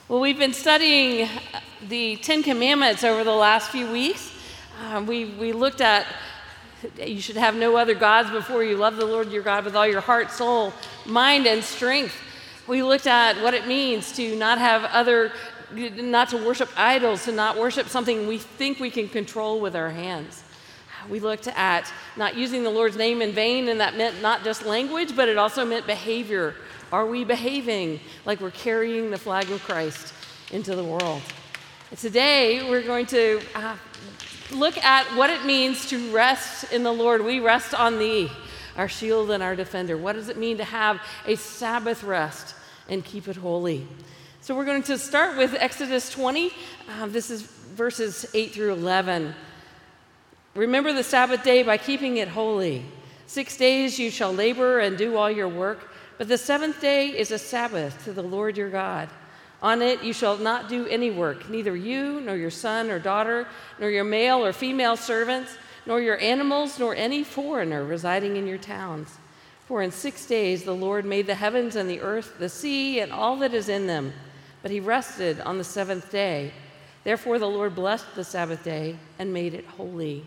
Well, we've been studying the Ten Commandments over the last few weeks. We looked at you should have no other gods before you. Love the Lord your God with all your heart, soul, mind, and strength. We looked at what it means to not to worship idols, to not worship something we think we can control with our hands. We looked at not using the Lord's name in vain, and that meant not just language, but it also meant behavior. Are we behaving like we're carrying the flag of Christ into the world? And today, we're going to look at what it means to rest in the Lord. We rest on Thee, our shield and our defender. What does it mean to have a Sabbath rest and keep it holy? So we're going to start with Exodus 20. This is verses 8 through 11. Remember the Sabbath day by keeping it holy. 6 days you shall labor and do all your work, but the seventh day is a Sabbath to the Lord your God. On it you shall not do any work, neither you, nor your son or daughter, nor your male or female servants, nor your animals, nor any foreigner residing in your towns. For in 6 days the Lord made the heavens and the earth, the sea, and all that is in them. But he rested on the seventh day. Therefore the Lord blessed the Sabbath day and made it holy.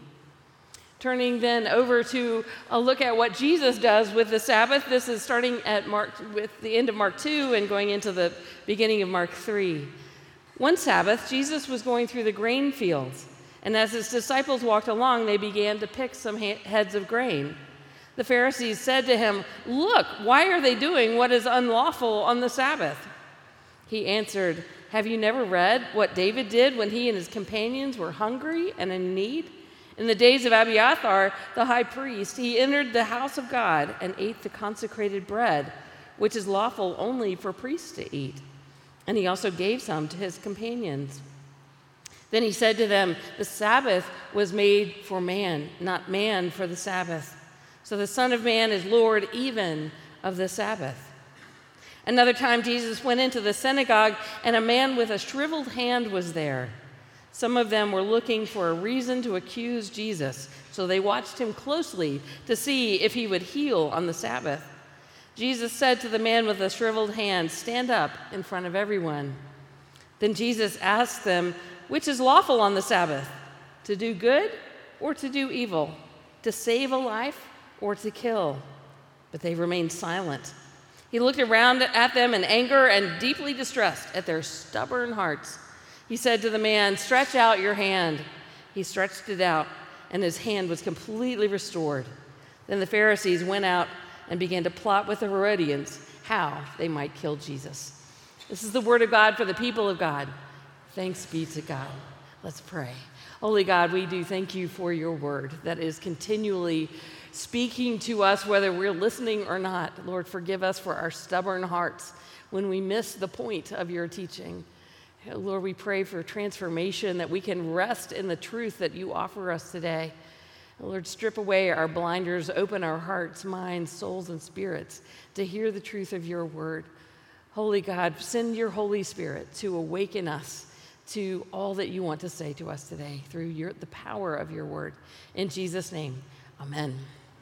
Turning then over to a look at what Jesus does with the Sabbath. This is starting at with the end of Mark 2 and going into the beginning of Mark 3. One Sabbath, Jesus was going through the grain fields, and as his disciples walked along, they began to pick some heads of grain. The Pharisees said to him, "Look, why are they doing what is unlawful on the Sabbath?" He answered, "Have you never read what David did when he and his companions were hungry and in need? In the days of Abiathar, the high priest, he entered the house of God and ate the consecrated bread, which is lawful only for priests to eat. And he also gave some to his companions. Then he said to them, 'The Sabbath was made for man, not man for the Sabbath. So the Son of Man is Lord even of the Sabbath.' Another time Jesus went into the synagogue, and a man with a shriveled hand was there. Some of them were looking for a reason to accuse Jesus, so they watched him closely to see if he would heal on the Sabbath. Jesus said to the man with the shriveled hand, 'Stand up in front of everyone.' Then Jesus asked them, 'Which is lawful on the Sabbath, to do good or to do evil, to save a life or to kill?' But they remained silent. He looked around at them in anger and deeply distressed at their stubborn hearts. He said to the man, 'Stretch out your hand.' He stretched it out, and his hand was completely restored. Then the Pharisees went out and began to plot with the Herodians how they might kill Jesus." This is the word of God for the people of God. Thanks be to God. Let's pray. Holy God, we do thank you for your word that is continually speaking to us, whether we're listening or not. Lord, forgive us for our stubborn hearts when we miss the point of your teaching. Lord, we pray for transformation, that we can rest in the truth that you offer us today. Lord, strip away our blinders, open our hearts, minds, souls, and spirits to hear the truth of your word. Holy God, send your Holy Spirit to awaken us to all that you want to say to us today through the power of your word. In Jesus' name, amen.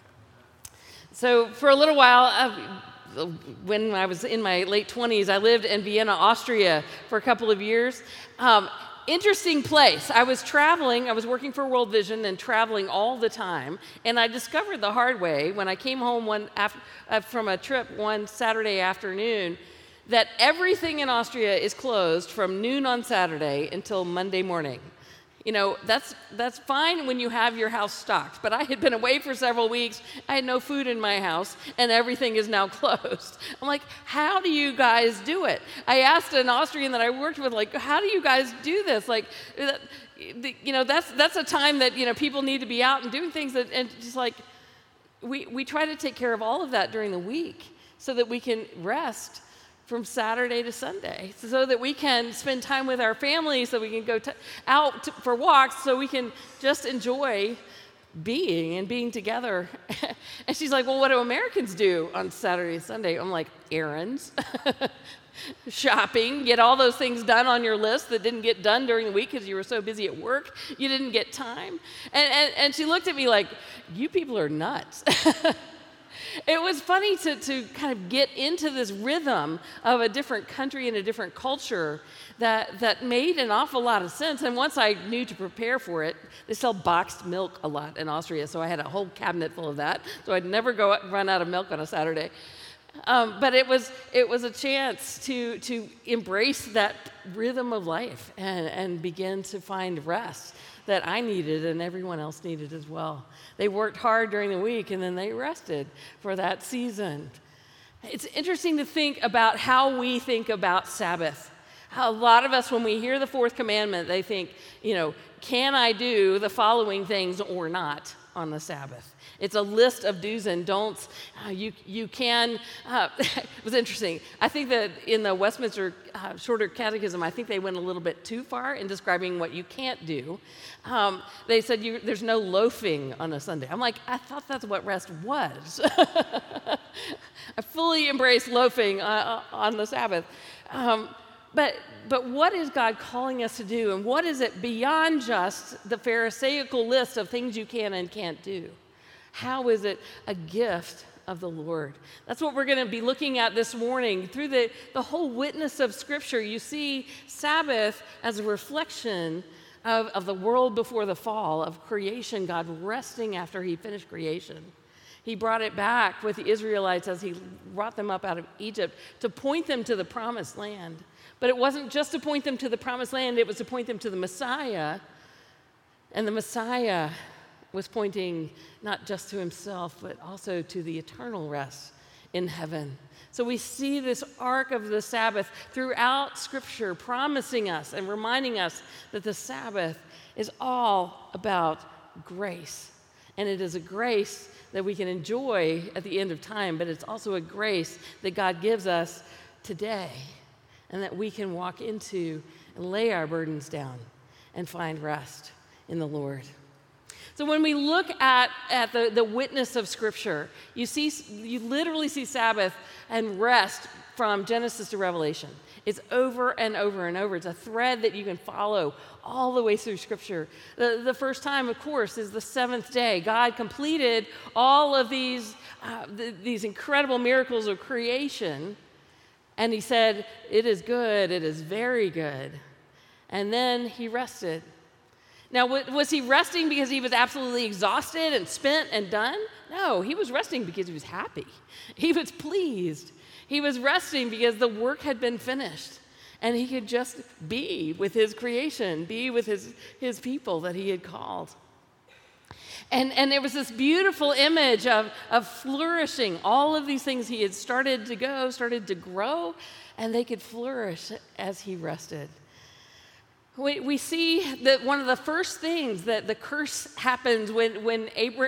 So for a little while, when I was in my late 20s, I lived in Vienna, Austria for a couple of years. Interesting place. I was traveling. I was working for World Vision and traveling all the time. And I discovered the hard way when I came home from a trip one Saturday afternoon that everything in Austria is closed from noon on Saturday until Monday morning. You know, that's fine when you have your house stocked, but I had been away for several weeks. I had no food in my house, and everything is now closed. I'm like, how do you guys do it? I asked an Austrian that I worked with, like, how do you guys do this? Like, you know, that's a time that, you know, people need to be out and doing things, and just like, we try to take care of all of that during the week so that we can rest from Saturday to Sunday, so that we can spend time with our families, so we can go out for walks, so we can just enjoy being together. And she's like, "Well, what do Americans do on Saturday and Sunday?" I'm like, errands, shopping, get all those things done on your list that didn't get done during the week because you were so busy at work, you didn't get time. And she looked at me like, "You people are nuts." It was funny to kind of get into this rhythm of a different country and a different culture that made an awful lot of sense. And once I knew to prepare for it, they sell boxed milk a lot in Austria, so I had a whole cabinet full of that, so I'd never run out of milk on a Saturday. But it was a chance to embrace that rhythm of life and begin to find rest that I needed and everyone else needed as well. They worked hard during the week and then they rested for that season. It's interesting to think about how we think about Sabbath. A lot of us, when we hear the fourth commandment, they think, can I do the following things or not on the Sabbath? It's a list of do's and don'ts. You can, it was interesting. I think that in the Westminster Shorter Catechism, I think they went a little bit too far in describing what you can't do. They said there's no loafing on a Sunday. I'm like, I thought that's what rest was. I fully embrace loafing on the Sabbath. But what is God calling us to do? And what is it beyond just the Pharisaical list of things you can and can't do? How is it a gift of the Lord? That's what we're going to be looking at this morning. Through the whole witness of Scripture, you see Sabbath as a reflection of the world before the fall, of creation, God resting after he finished creation. He brought it back with the Israelites as he brought them up out of Egypt to point them to the promised land. But it wasn't just to point them to the promised land, it was to point them to the Messiah. And the Messiah was pointing not just to himself, but also to the eternal rest in heaven. So we see this arc of the Sabbath throughout Scripture, promising us and reminding us that the Sabbath is all about grace. And it is a grace that we can enjoy at the end of time, but it's also a grace that God gives us today and that we can walk into and lay our burdens down and find rest in the Lord. So when we look at the witness of Scripture, you literally see Sabbath and rest from Genesis to Revelation. It's over and over and over. It's a thread that you can follow all the way through Scripture. The first time, of course, is the seventh day. God completed all of these incredible miracles of creation, and he said, "It is good, it is very good." And then he rested. Now, was he resting because he was absolutely exhausted and spent and done? No, he was resting because he was happy. He was pleased. He was resting because the work had been finished, and he could just be with his creation, be with his people that he had called. And there was this beautiful image of flourishing. All of these things he had started to grow, and they could flourish as he rested. We see that one of the first things that the curse happens when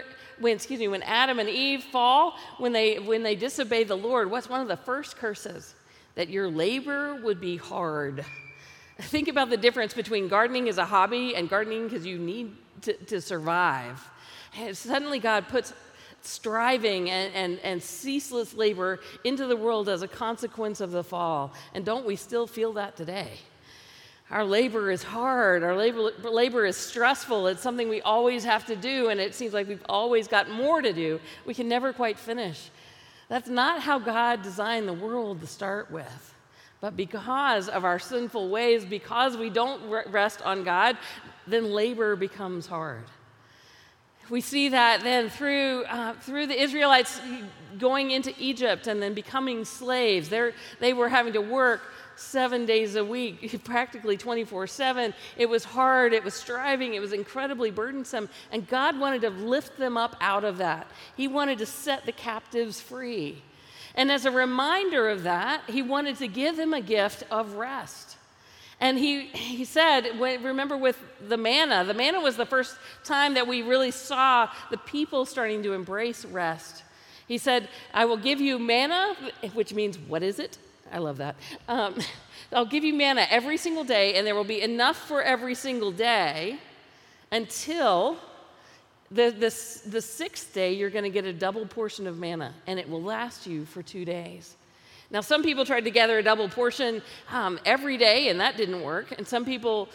Adam and Eve fall, when they disobey the Lord. What's one of the first curses? That your labor would be hard. Think about the difference between gardening as a hobby and gardening because you need to survive. And suddenly God puts striving and ceaseless labor into the world as a consequence of the fall. And don't we still feel that today? Our labor is hard. Our labor is stressful. It's something we always have to do, and it seems like we've always got more to do. We can never quite finish. That's not how God designed the world to start with. But because of our sinful ways, because we don't rest on God, then labor becomes hard. We see that then through the Israelites going into Egypt and then becoming slaves. They were having to work 7 days a week, practically 24/7. It was hard, it was striving, it was incredibly burdensome, and God wanted to lift them up out of that. He wanted to set the captives free. And as a reminder of that, he wanted to give them a gift of rest. And he said, remember with the manna was the first time that we really saw the people starting to embrace rest. He said, I will give you manna, which means, what is it? I love that. I'll give you manna every single day, and there will be enough for every single day until the sixth day, you're going to get a double portion of manna, and it will last you for 2 days. Now, some people tried to gather a double portion every day, and that didn't work. And some people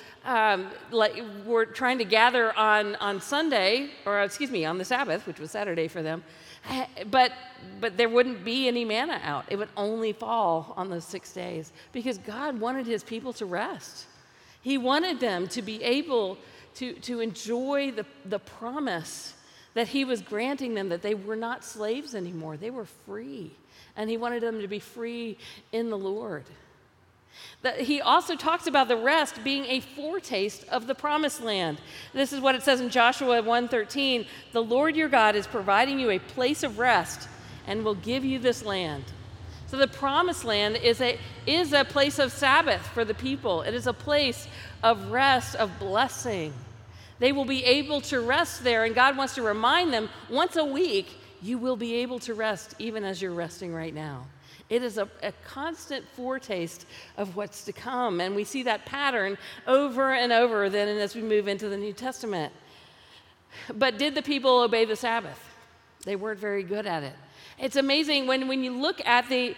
were trying to gather on Sunday, on the Sabbath, which was Saturday for them, But there wouldn't be any manna out. It would only fall on those 6 days because God wanted his people to rest. He wanted them to be able to enjoy the promise that he was granting them, that they were not slaves anymore. They were free. And he wanted them to be free in the Lord. He also talks about the rest being a foretaste of the promised land. This is what it says in Joshua 1:13. The Lord your God is providing you a place of rest and will give you this land. So the promised land is a place of Sabbath for the people. It is a place of rest, of blessing. They will be able to rest there, and God wants to remind them once a week, you will be able to rest even as you're resting right now. It is a constant foretaste of what's to come, and we see that pattern over and over then as we move into the New Testament. But did the people obey the Sabbath? They weren't very good at it. It's amazing when you look at the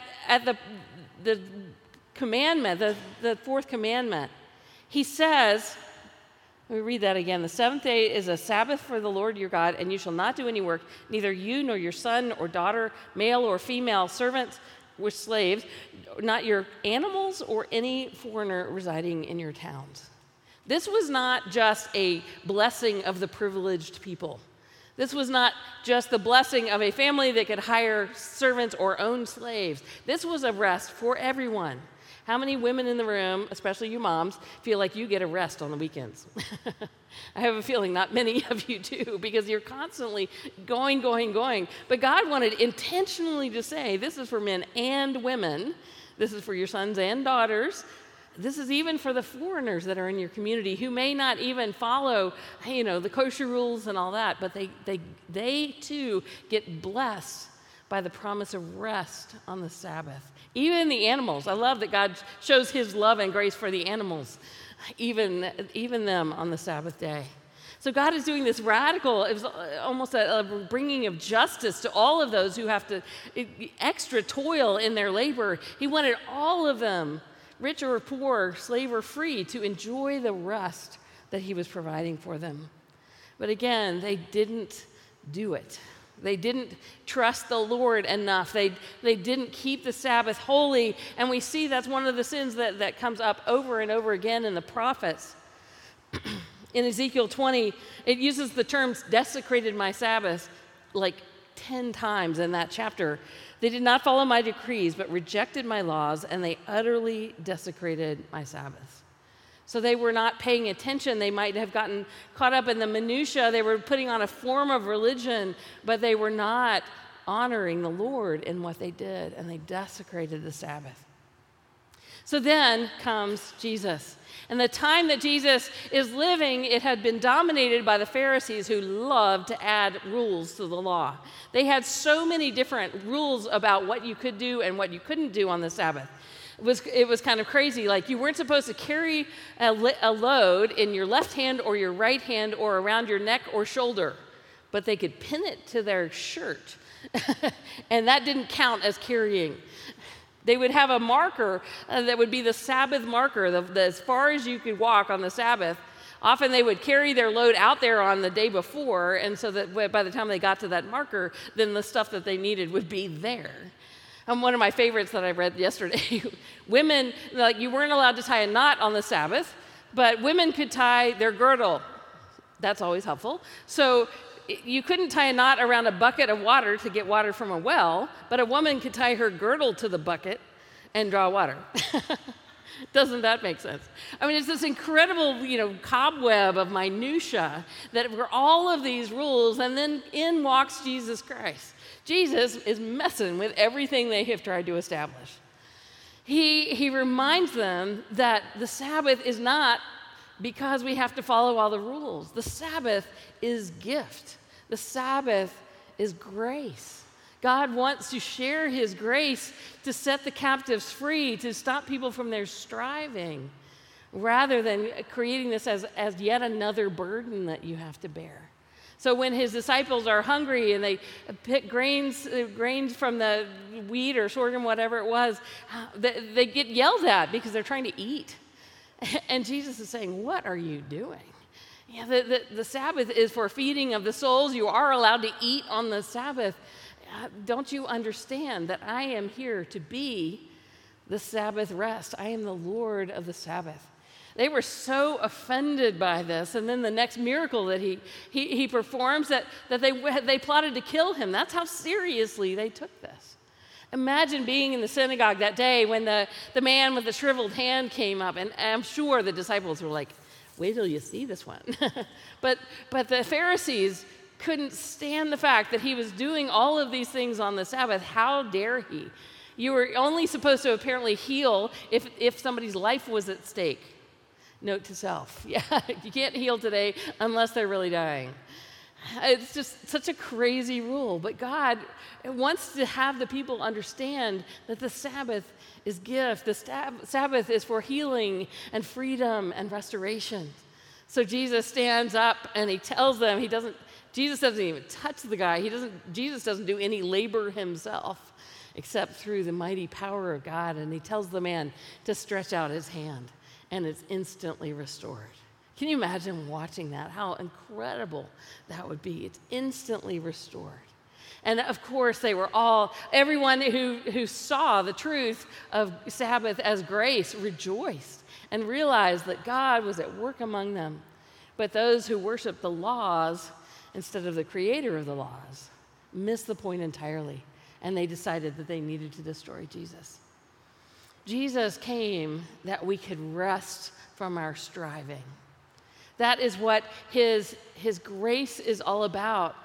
commandment, the fourth commandment. He says, let me read that again. The seventh day is a Sabbath for the Lord your God, and you shall not do any work, neither you nor your son or daughter, male or female, servants or slaves, not your animals or any foreigner residing in your towns. This was not just a blessing of the privileged people. This was not just the blessing of a family that could hire servants or own slaves. This was a rest for everyone. How many women in the room, especially you moms, feel like you get a rest on the weekends? I have a feeling not many of you do, because you're constantly going. But God wanted intentionally to say, this is for men and women. This is for your sons and daughters. This is even for the foreigners that are in your community who may not even follow, the kosher rules and all that, but they too get blessed by the promise of rest on the Sabbath. Even the animals. I love that God shows his love and grace for the animals, even them on the Sabbath day. So God is doing this radical, it was almost a bringing of justice to all of those who have to extra toil in their labor. He wanted all of them, rich or poor, slave or free, to enjoy the rest that he was providing for them. But again, they didn't do it. They didn't trust the Lord enough. They didn't keep the Sabbath holy. And we see that's one of the sins that comes up over and over again in the prophets. In Ezekiel 20, it uses the terms desecrated my Sabbath like 10 times in that chapter. They did not follow my decrees, but rejected my laws, and they utterly desecrated my Sabbath. So they were not paying attention. They might have gotten caught up in the minutia. They were putting on a form of religion, but they were not honoring the Lord in what they did, and they desecrated the Sabbath. So then comes Jesus. And the time that Jesus is living, it had been dominated by the Pharisees, who loved to add rules to the law. They had so many different rules about what you could do and what you couldn't do on the Sabbath. It was kind of crazy. Like, you weren't supposed to carry a load in your left hand or your right hand or around your neck or shoulder, but they could pin it to their shirt, and that didn't count as carrying. They would have a marker that would be the Sabbath marker, as far as you could walk on the Sabbath. Often they would carry their load out there on the day before, and so that by the time they got to that marker, then the stuff that they needed would be there. One of my favorites that I read yesterday, women, like, you weren't allowed to tie a knot on the Sabbath, but women could tie their girdle. That's always helpful. So you couldn't tie a knot around a bucket of water to get water from a well, but a woman could tie her girdle to the bucket and draw water. Doesn't that make sense? I mean, it's this incredible, cobweb of minutia that were all of these rules, and then in walks Jesus Christ. Jesus is messing with everything they have tried to establish. He reminds them that the Sabbath is not because we have to follow all the rules. The Sabbath is gift. The Sabbath is grace. God wants to share his grace to set the captives free, to stop people from their striving, rather than creating this as yet another burden that you have to bear. So when his disciples are hungry and they pick grains from the wheat or sorghum, whatever it was, they get yelled at because they're trying to eat. And Jesus is saying, what are you doing? Yeah, the Sabbath is for feeding of the souls. You are allowed to eat on the Sabbath. Don't you understand that I am here to be the Sabbath rest? I am the Lord of the Sabbath. They were so offended by this. And then the next miracle that he performs, that they plotted to kill him. That's how seriously they took this. Imagine being in the synagogue that day when the man with the shriveled hand came up. And I'm sure the disciples were like, wait till you see this one. but the Pharisees couldn't stand the fact that he was doing all of these things on the Sabbath. How dare he? You were only supposed to apparently heal if somebody's life was at stake. Note to self. Yeah, you can't heal today unless they're really dying. It's just such a crazy rule. But God wants to have the people understand that the Sabbath is gift. The Sabbath is for healing and freedom and restoration. So Jesus stands up and he tells them, Jesus doesn't even touch the guy. Jesus doesn't do any labor himself except through the mighty power of God. And he tells the man to stretch out his hand, and it's instantly restored. Can you imagine watching that? How incredible that would be. It's instantly restored. And of course, everyone who saw the truth of Sabbath as grace rejoiced and realized that God was at work among them. But those who worshiped the laws instead of the creator of the laws missed the point entirely, and they decided that they needed to destroy Jesus. Jesus came that we could rest from our striving. That is what his grace is all about.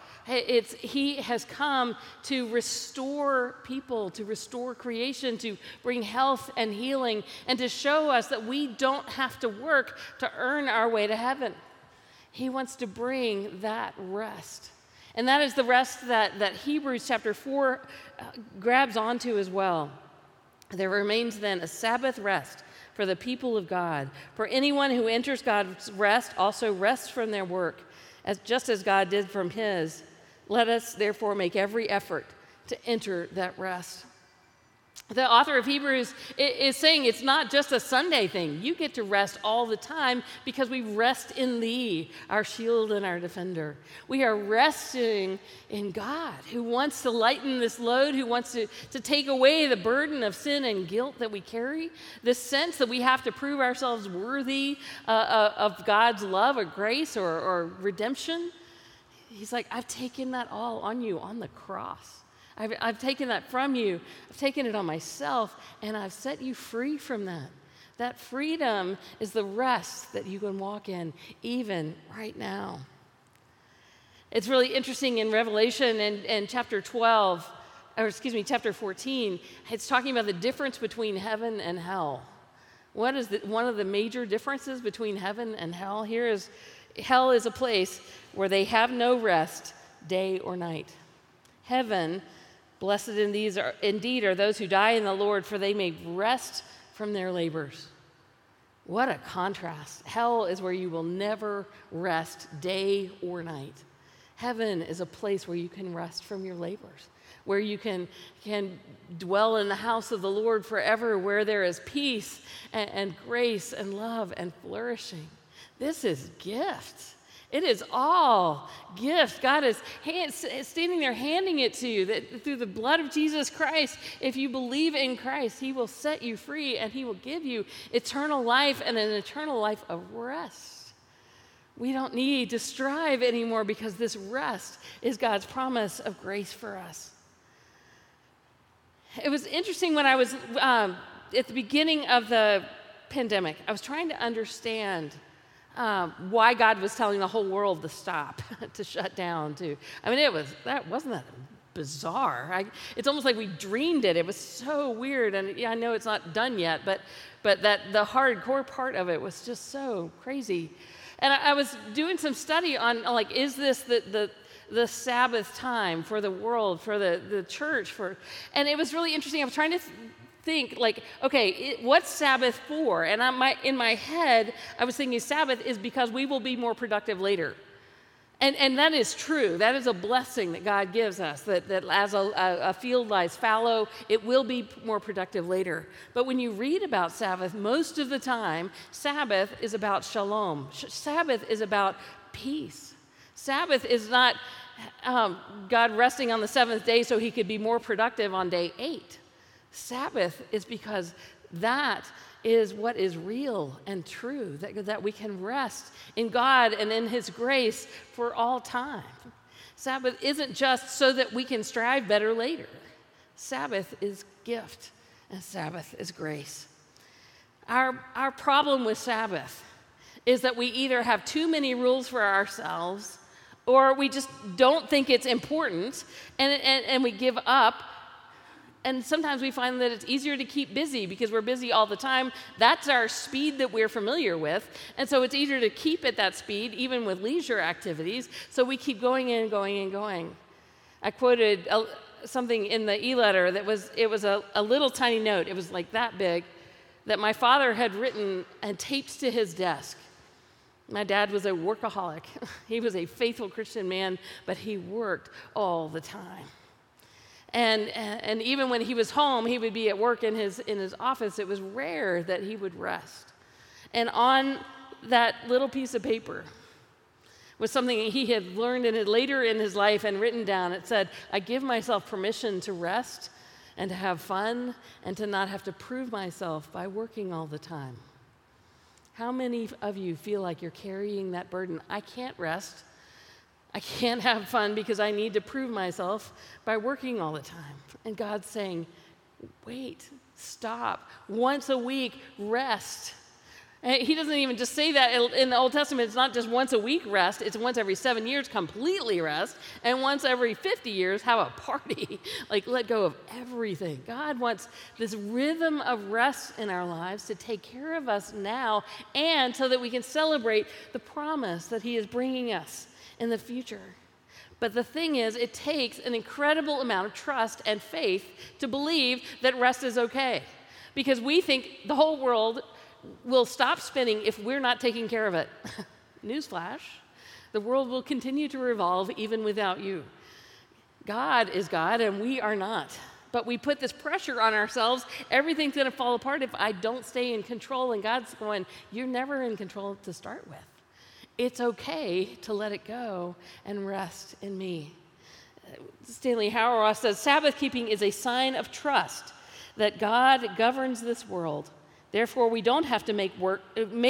He has come to restore people, to restore creation, to bring health and healing, and to show us that we don't have to work to earn our way to heaven. He wants to bring that rest. And that is the rest that Hebrews chapter 4 grabs onto as well. There remains then a Sabbath rest for the people of God. For anyone who enters God's rest also rests from their work, just as God did from his. Let us therefore make every effort to enter that rest. The author of Hebrews is saying it's not just a Sunday thing. You get to rest all the time because we rest in thee, our shield and our defender. We are resting in God, who wants to lighten this load, who wants to take away the burden of sin and guilt that we carry, this sense that we have to prove ourselves worthy of God's love or grace or redemption. He's like, I've taken that all on you on the cross. I've taken that from you. I've taken it on myself, and I've set you free from that. That freedom is the rest that you can walk in even right now. It's really interesting in Revelation in chapter 14, it's talking about the difference between heaven and hell. What is one of the major differences between heaven and hell? Hell is a place where they have no rest day or night. Heaven, blessed indeed are those who die in the Lord, for they may rest from their labors. What a contrast. Hell is where you will never rest day or night. Heaven is a place where you can rest from your labors, where you can dwell in the house of the Lord forever, where there is peace and grace and love and flourishing. This is gift. It is all gift. God is standing there handing it to you, that through the blood of Jesus Christ, if you believe in Christ, he will set you free and he will give you eternal life and an eternal life of rest. We don't need to strive anymore because this rest is God's promise of grace for us. It was interesting when I was at the beginning of the pandemic, I was trying to understand why God was telling the whole world to stop, to shut down. Wasn't that bizarre? It's almost like we dreamed it. It was so weird, and yeah, I know it's not done yet, but that the hardcore part of it was just so crazy. And I was doing some study on is this the Sabbath time for the world, for the church, and it was really interesting. I was trying to think what's Sabbath for? And in my head, I was thinking Sabbath is because we will be more productive later. And that is true. That is a blessing that God gives us, that as a field lies fallow, it will be more productive later. But when you read about Sabbath, most of the time, Sabbath is about shalom. Sabbath is about peace. Sabbath is not God resting on the seventh day so he could be more productive on day 8. Sabbath is because that is what is real and true, that we can rest in God and in his grace for all time. Sabbath isn't just so that we can strive better later. Sabbath is gift, and Sabbath is grace. Our problem with Sabbath is that we either have too many rules for ourselves, or we just don't think it's important, and we give up. And sometimes we find that it's easier to keep busy because we're busy all the time. That's our speed that we're familiar with. And so it's easier to keep at that speed, even with leisure activities. So we keep going and going and going. I quoted something in the e-letter that was a little tiny note. It was like that big, that my father had written and taped to his desk. My dad was a workaholic. He was a faithful Christian man, but he worked all the time. And even when he was home, he would be at work in his office. It was rare that he would rest. And on that little piece of paper was something he had learned later in his life and written down. It said, "I give myself permission to rest and to have fun and to not have to prove myself by working all the time." How many of you feel like you're carrying that burden? I can't rest. I can't have fun because I need to prove myself by working all the time. And God's saying, wait, stop. Once a week, rest. And he doesn't even just say that in the Old Testament. It's not just once a week rest. It's once every 7 years, completely rest. And once every 50 years, have a party. Like, let go of everything. God wants this rhythm of rest in our lives to take care of us now, and so that we can celebrate the promise that he is bringing us in the future. But the thing is, it takes an incredible amount of trust and faith to believe that rest is okay. Because we think the whole world will stop spinning if we're not taking care of it. Newsflash, the world will continue to revolve even without you. God is God and we are not. But we put this pressure on ourselves. Everything's going to fall apart if I don't stay in control. And God's going, you're never in control to start with. It's okay to let it go and rest in me. Stanley Hauerwas says, Sabbath keeping is a sign of trust that God governs this world. Therefore, we don't have to work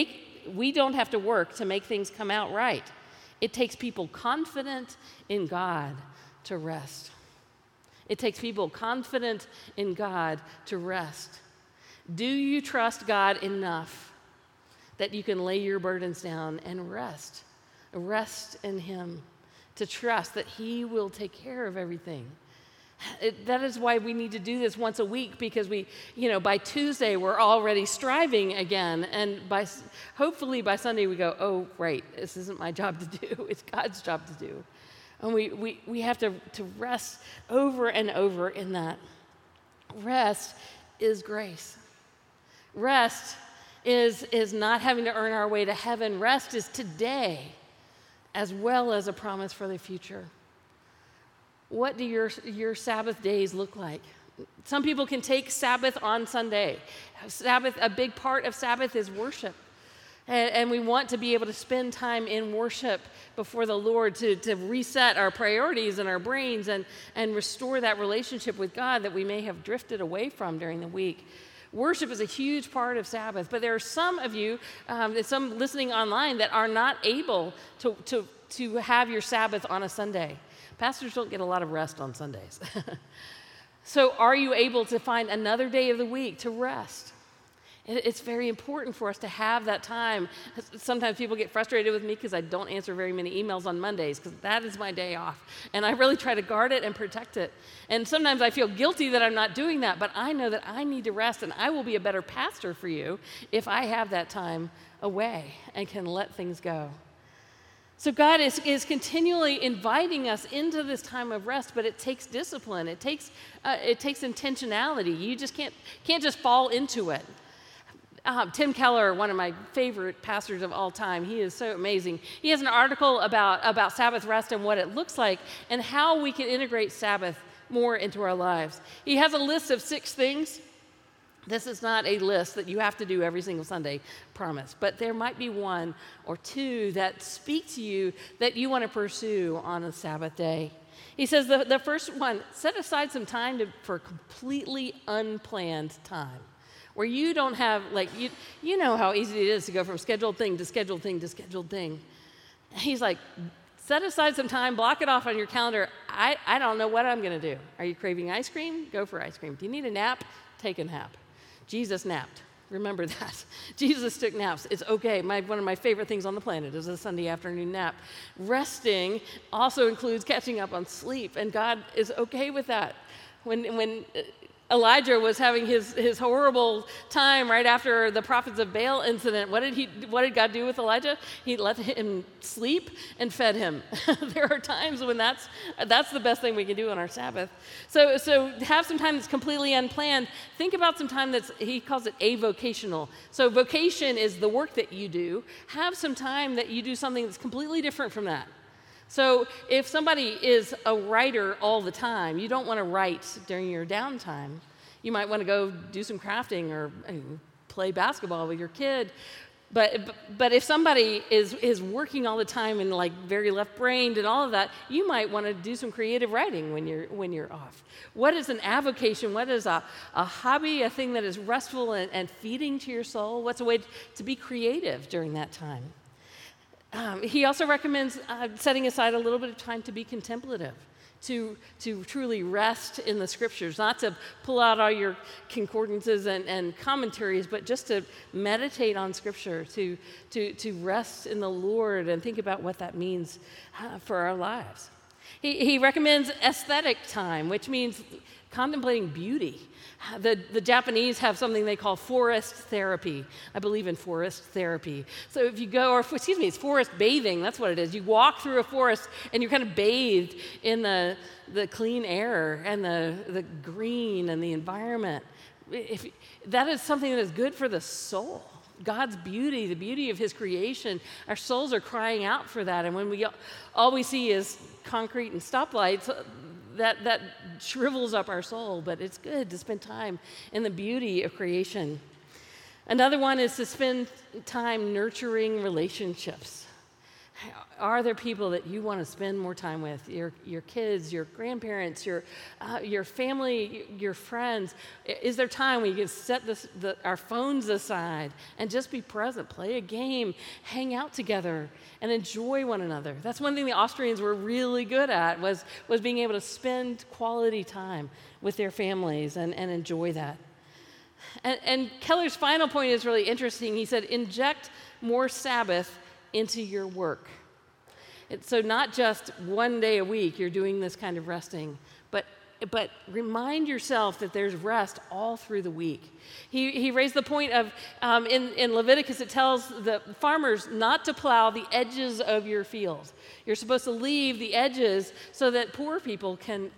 to make things come out right. It takes people confident in God to rest. It takes people confident in God to rest. Do you trust God enough that you can lay your burdens down and rest? Rest in him, to trust that he will take care of everything. That is why we need to do this once a week, because by Tuesday we're already striving again, and hopefully by Sunday we go, oh, right, this isn't my job to do, it's God's job to do. And we have to rest over and over in that. Rest is grace. Rest is not having to earn our way to heaven. Rest is today, as well as a promise for the future. What do your Sabbath days look like? Some people can take Sabbath on Sunday. A big part of Sabbath is worship. And we want to be able to spend time in worship before the Lord to reset our priorities and our brains and restore that relationship with God that we may have drifted away from during the week. Worship is a huge part of Sabbath, but there are some of you, some listening online, that are not able to have your Sabbath on a Sunday. Pastors don't get a lot of rest on Sundays. So are you able to find another day of the week to rest? It's very important for us to have that time. Sometimes people get frustrated with me because I don't answer very many emails on Mondays, because that is my day off. And I really try to guard it and protect it. And sometimes I feel guilty that I'm not doing that, but I know that I need to rest, and I will be a better pastor for you if I have that time away and can let things go. So God is continually inviting us into this time of rest, but it takes discipline. It takes intentionality. You just can't just fall into it. Tim Keller, one of my favorite pastors of all time, he is so amazing. He has an article about Sabbath rest and what it looks like and how we can integrate Sabbath more into our lives. He has a list of 6 things. This is not a list that you have to do every single Sunday, promise. But there might be 1 or 2 that speak to you that you want to pursue on a Sabbath day. He says the first one, set aside some time for completely unplanned time. Where you don't have, like, you know how easy it is to go from scheduled thing to scheduled thing to scheduled thing. He's like, set aside some time, block it off on your calendar. I don't know what I'm going to do. Are you craving ice cream? Go for ice cream. Do you need a nap? Take a nap. Jesus napped. Remember that. Jesus took naps. It's okay. One of my favorite things on the planet is a Sunday afternoon nap. Resting also includes catching up on sleep, and God is okay with that. When Elijah was having his horrible time right after the prophets of Baal incident, what did God do with Elijah? He let him sleep and fed him. There are times when that's the best thing we can do on our Sabbath. So have some time that's completely unplanned. Think about some time he calls it avocational. So vocation is the work that you do. Have some time that you do something that's completely different from that. So if somebody is a writer all the time, you don't want to write during your downtime. You might want to go do some crafting or play basketball with your kid. But if somebody is working all the time and like very left-brained and all of that, you might want to do some creative writing when you're off. What is an avocation? What is a hobby, a thing that is restful and feeding to your soul? What's a way to be creative during that time? He also recommends setting aside a little bit of time to be contemplative, to truly rest in the scriptures, not to pull out all your concordances and commentaries, but just to meditate on scripture, to rest in the Lord and think about what that means for our lives. He recommends aesthetic time, which means contemplating beauty. The Japanese have something they call forest therapy. I believe in forest therapy. So if you go, it's forest bathing, that's what it is. You walk through a forest and you're kind of bathed in the clean air and the green and the environment. That is something that is good for the soul. God's beauty, the beauty of his creation, our souls are crying out for that. And when all we see is concrete and stoplights, that shrivels up our soul, but it's good to spend time in the beauty of creation. Another one is to spend time nurturing relationships. Are there people that you want to spend more time with? Your kids, your grandparents, your family, your friends? Is there time when you can set our phones aside and just be present, play a game, hang out together, and enjoy one another? That's one thing the Austrians were really good at, was being able to spend quality time with their families and enjoy that. And Keller's final point is really interesting. He said, inject more Sabbath into your work. So not just one day a week you're doing this kind of resting, but remind yourself that there's rest all through the week. He raised the point of, in Leviticus, it tells the farmers not to plow the edges of your fields. You're supposed to leave the edges so that poor people can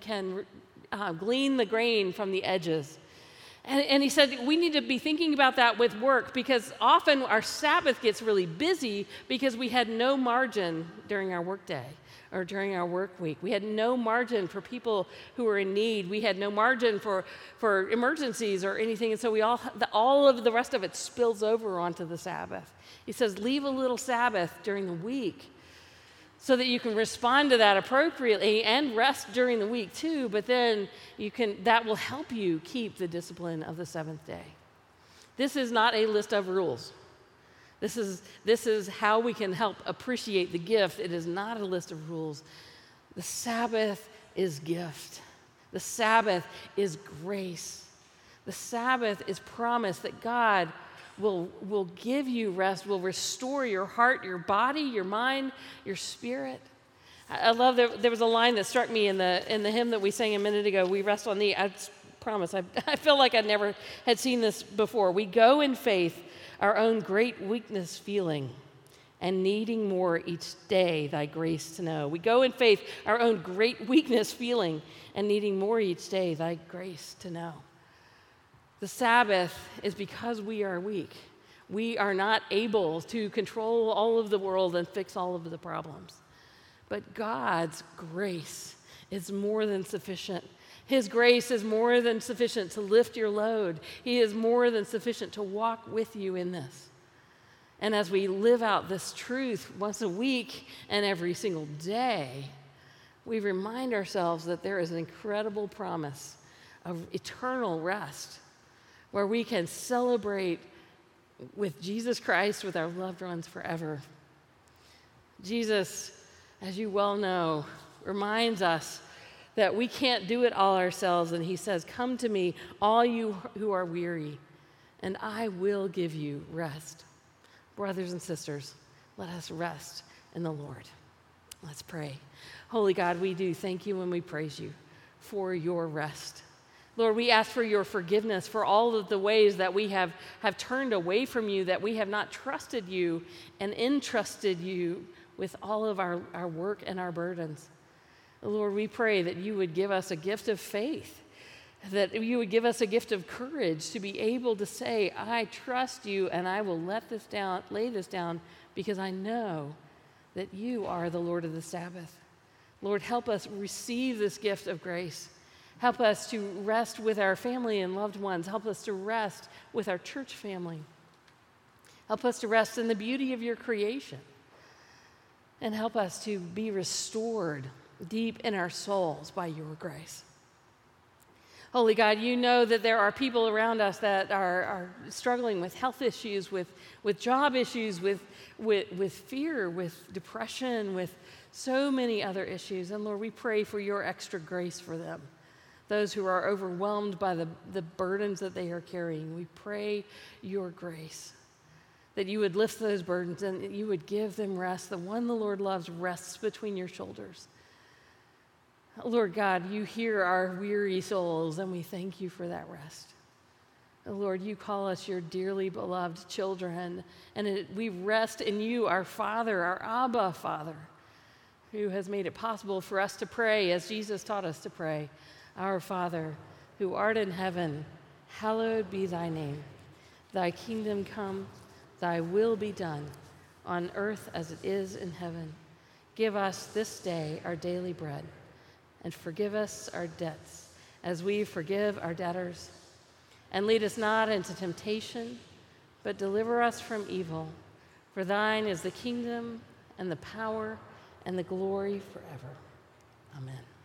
glean the grain from the edges. And he said we need to be thinking about that with work, because often our Sabbath gets really busy because we had no margin during our work day or during our work week. We had no margin for people who were in need. We had no margin for emergencies or anything. And so all of the rest of it spills over onto the Sabbath. He says leave a little Sabbath during the week so that you can respond to that appropriately and rest during the week too, but then that will help you keep the discipline of the seventh day. This is not a list of rules. This is how we can help appreciate the gift. It is not a list of rules. The Sabbath is gift. The Sabbath is grace. The Sabbath is promise that God will give you rest, will restore your heart, your body, your mind, your spirit. I love there was a line that struck me in the hymn that we sang a minute ago. We rest on thee. I promise, I feel like I never had seen this before. We go in faith, our own great weakness feeling, and needing more each day thy grace to know. We go in faith, our own great weakness feeling, and needing more each day thy grace to know. The Sabbath is because we are weak. We are not able to control all of the world and fix all of the problems. But God's grace is more than sufficient. His grace is more than sufficient to lift your load. He is more than sufficient to walk with you in this. And as we live out this truth once a week and every single day, we remind ourselves that there is an incredible promise of eternal rest where we can celebrate with Jesus Christ, with our loved ones forever. Jesus, as you well know, reminds us that we can't do it all ourselves. And he says, "Come to me, all you who are weary, and I will give you rest." Brothers and sisters, let us rest in the Lord. Let's pray. Holy God, we do thank you and we praise you for your rest. Lord, we ask for your forgiveness for all of the ways that we have turned away from you, that we have not trusted you and entrusted you with all of our work and our burdens. Lord, we pray that you would give us a gift of faith, that you would give us a gift of courage to be able to say, "I trust you and I will lay this down because I know that you are the Lord of the Sabbath." Lord, help us receive this gift of grace. Help us to rest with our family and loved ones. Help us to rest with our church family. Help us to rest in the beauty of your creation. And help us to be restored deep in our souls by your grace. Holy God, you know that there are people around us that are struggling with health issues, with job issues, with fear, with depression, with so many other issues. And Lord, we pray for your extra grace for them. Those who are overwhelmed by the burdens that they are carrying, we pray your grace, that you would lift those burdens and that you would give them rest. The one the Lord loves rests between your shoulders. Lord God, you hear our weary souls, and we thank you for that rest. Lord, you call us your dearly beloved children, and we rest in you, our Father, our Abba Father, who has made it possible for us to pray as Jesus taught us to pray. Our Father, who art in heaven, hallowed be thy name. Thy kingdom come, thy will be done, on earth as it is in heaven. Give us this day our daily bread, and forgive us our debts as we forgive our debtors. And lead us not into temptation, but deliver us from evil. For thine is the kingdom and the power and the glory forever. Amen.